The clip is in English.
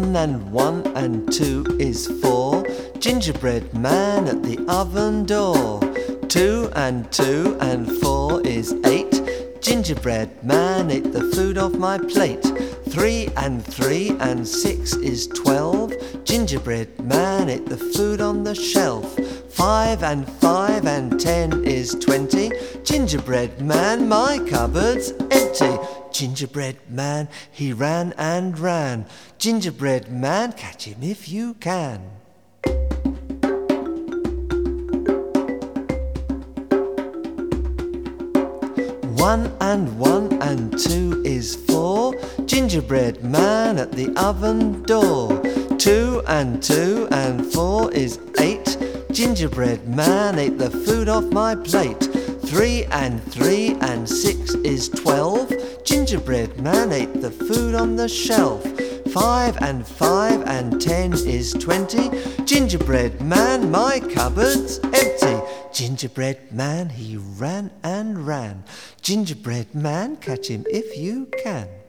1 and 1 and 2 is 4. Gingerbread man at the oven door. 2 and 2 and 4 is 8. Gingerbread man ate the food off my plate. 3 and 3 and 6 is 12. Gingerbread man ate the food on the shelf. 5 and 5 and 10 is 20. Gingerbread man, my cupboard's empty. Gingerbread man, he ran and ran. Gingerbread man, catch him if you can. 1 and 1 and 2 is 4. Gingerbread man at the oven door. 2 and 2 and 4 is 8. Gingerbread man ate the food off my plate. 3 and 3 and 6 is 12. Gingerbread man ate the food on the shelf. 5 and 5 and 10 is 20. Gingerbread man, my cupboard's empty. Gingerbread man, he ran and ran. Gingerbread man, catch him if you can.